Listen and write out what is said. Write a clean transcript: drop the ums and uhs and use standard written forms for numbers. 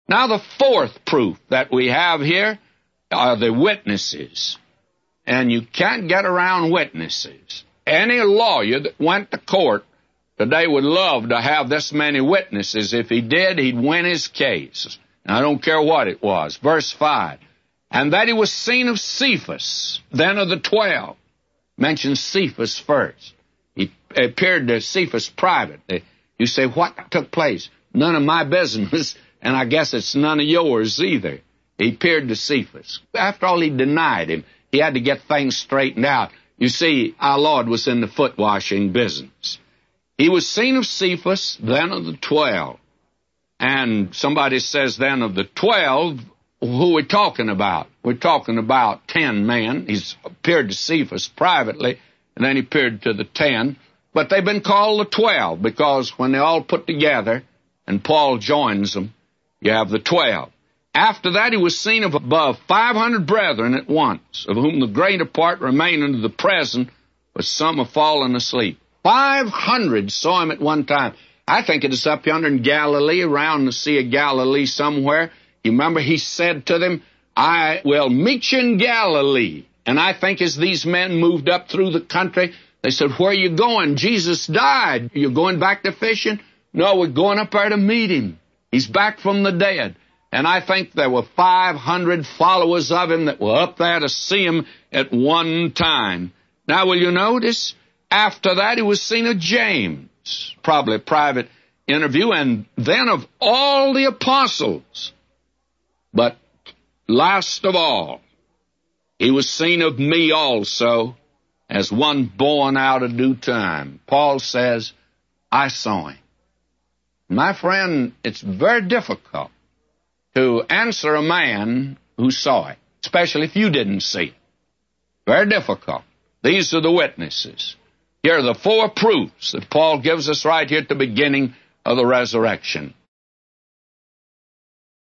Now, the fourth proof that we have here are the witnesses. And you can't get around witnesses. Any lawyer that went to court today would love to have this many witnesses. If he did, he'd win his case. And I don't care what it was. Verse 5. And that he was seen of Cephas, then of the 12. Mentions Cephas first. He appeared to Cephas privately. You say, what took place? None of my business, and I guess it's none of yours either. He appeared to Cephas. After all, he denied him. He had to get things straightened out. You see, our Lord was in the foot-washing business. He was seen of Cephas, then of the 12. And somebody says then of the 12, who are we talking about? We're talking about 10 men. He's appeared to Cephas privately, and then he appeared to the 10. But they've been called the 12 because when they all put together, and Paul joins them, you have the 12. After that, he was seen of above 500 brethren at once, of whom the greater part remain unto the present, but some have fallen asleep. 500 saw him at one time. I think it is up yonder in Galilee, around the Sea of Galilee somewhere. You remember he said to them, I will meet you in Galilee. And I think as these men moved up through the country, they said, where are you going? Jesus died. You're going back to fishing? No, we're going up there to meet him. He's back from the dead. And I think there were 500 followers of him that were up there to see him at one time. Now, will you notice? After that, he was seen of James, probably a private interview, and then of all the apostles. But last of all, he was seen of me also, as one born out of due time. Paul says, I saw him. My friend, it's very difficult to answer a man who saw it, especially if you didn't see it. Very difficult. These are the witnesses. Here are the four proofs that Paul gives us right here at the beginning of the resurrection.